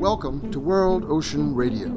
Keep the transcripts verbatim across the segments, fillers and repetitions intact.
Welcome to World Ocean Radio.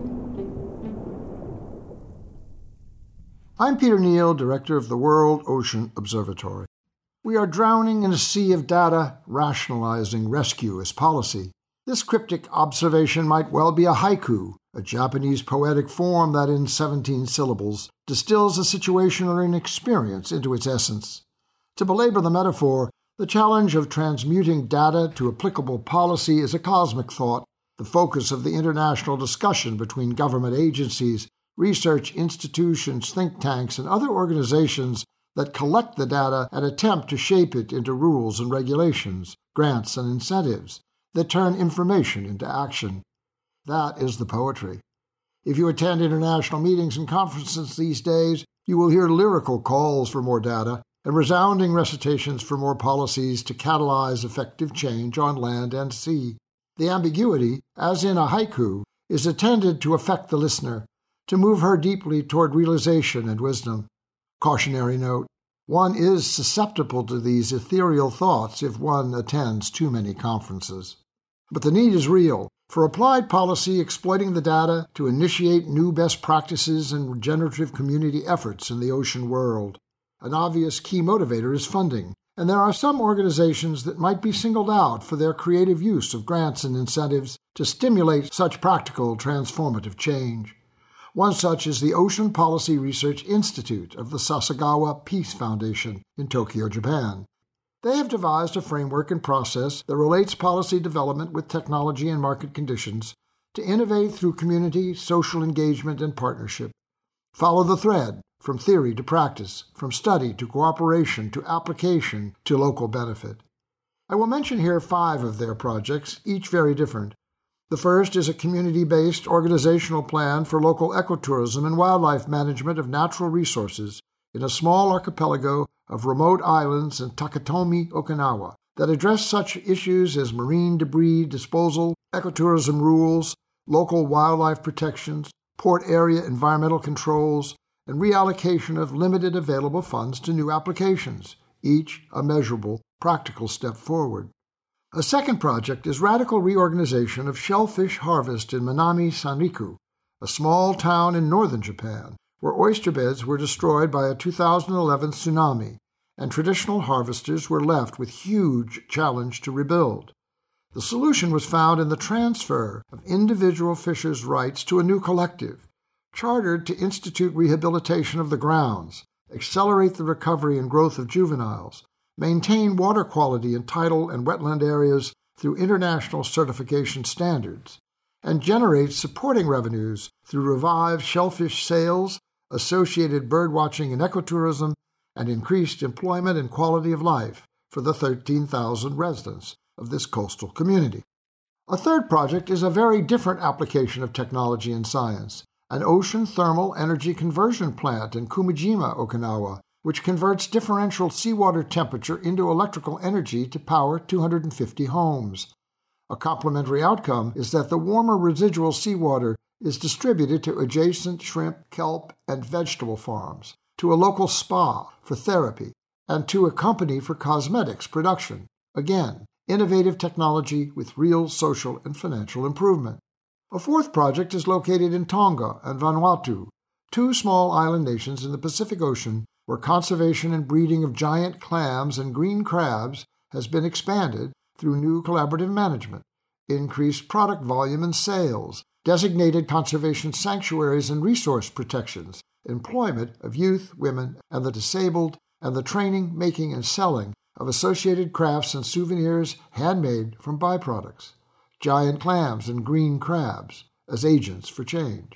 I'm Peter Neal, Director of the World Ocean Observatory. We are drowning in a sea of data, rationalizing rescue as policy. This cryptic observation might well be a haiku, a Japanese poetic form that in seventeen syllables distills a situation or an experience into its essence. To belabor the metaphor, the challenge of transmuting data to applicable policy is a cosmic thought, the focus of the international discussion between government agencies, research institutions, think tanks, and other organizations that collect the data and attempt to shape it into rules and regulations, grants and incentives that turn information into action. That is the poetry. If you attend international meetings and conferences these days, you will hear lyrical calls for more data and resounding recitations for more policies to catalyze effective change on land and sea. The ambiguity, as in a haiku, is intended to affect the listener, to move her deeply toward realization and wisdom. Cautionary note: one is susceptible to these ethereal thoughts if one attends too many conferences. But the need is real for applied policy exploiting the data to initiate new best practices and regenerative community efforts in the ocean world. An obvious key motivator is funding, and there are some organizations that might be singled out for their creative use of grants and incentives to stimulate such practical transformative change. One such is the Ocean Policy Research Institute of the Sasagawa Peace Foundation in Tokyo, Japan. They have devised a framework and process that relates policy development with technology and market conditions to innovate through community, social engagement, and partnership. Follow the thread, from theory to practice, from study to cooperation to application to local benefit. I will mention here five of their projects, each very different. The first is a community-based organizational plan for local ecotourism and wildlife management of natural resources in a small archipelago of remote islands in Takatomi, Okinawa, that address such issues as marine debris disposal, ecotourism rules, local wildlife protections, port area environmental controls, and reallocation of limited available funds to new applications, each a measurable, practical step forward. A second project is radical reorganization of shellfish harvest in Minami Sanriku, a small town in northern Japan, where oyster beds were destroyed by a two thousand eleven tsunami, and traditional harvesters were left with huge challenge to rebuild. The solution was found in the transfer of individual fishers' rights to a new collective, chartered to institute rehabilitation of the grounds, accelerate the recovery and growth of juveniles, maintain water quality in tidal and wetland areas through international certification standards, and generate supporting revenues through revived shellfish sales, associated birdwatching and ecotourism, and increased employment and quality of life for the thirteen thousand residents of this coastal community. A third project is a very different application of technology and science, an ocean thermal energy conversion plant in Kumijima, Okinawa, which converts differential seawater temperature into electrical energy to power two hundred fifty homes. A complementary outcome is that the warmer residual seawater is distributed to adjacent shrimp, kelp, and vegetable farms, to a local spa for therapy, and to a company for cosmetics production. Again, innovative technology with real social and financial improvement. A fourth project is located in Tonga and Vanuatu, two small island nations in the Pacific Ocean where conservation and breeding of giant clams and green crabs has been expanded through new collaborative management, increased product volume and sales, designated conservation sanctuaries and resource protections, employment of youth, women, and the disabled, and the training, making, and selling of associated crafts and souvenirs handmade from byproducts, giant clams and green crabs as agents for change.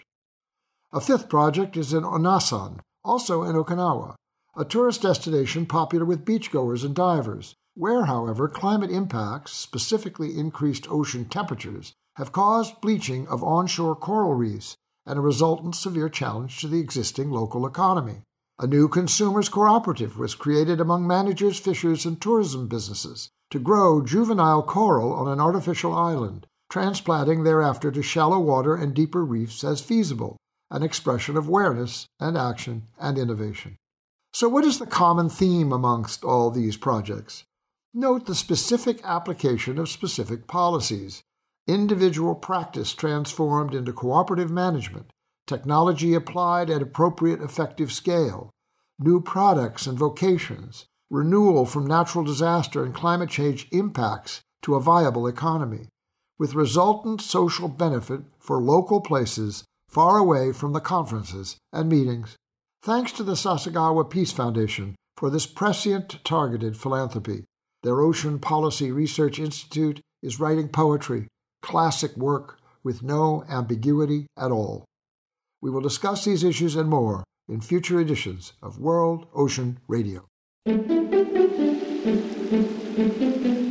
A fifth project is in Onasan, also in Okinawa, a tourist destination popular with beachgoers and divers, where, however, climate impacts, specifically increased ocean temperatures, have caused bleaching of onshore coral reefs and a resultant severe challenge to the existing local economy. A new consumers cooperative was created among managers, fishers, and tourism businesses to grow juvenile coral on an artificial island, transplanting thereafter to shallow water and deeper reefs as feasible, an expression of awareness and action and innovation. So what is the common theme amongst all these projects? Note the specific application of specific policies, individual practice transformed into cooperative management, technology applied at appropriate effective scale, new products and vocations, renewal from natural disaster and climate change impacts to a viable economy, with resultant social benefit for local places far away from the conferences and meetings. Thanks to the Sasagawa Peace Foundation for this prescient targeted philanthropy. Their Ocean Policy Research Institute is writing poetry, classic work with no ambiguity at all. We will discuss these issues and more in future editions of World Ocean Radio.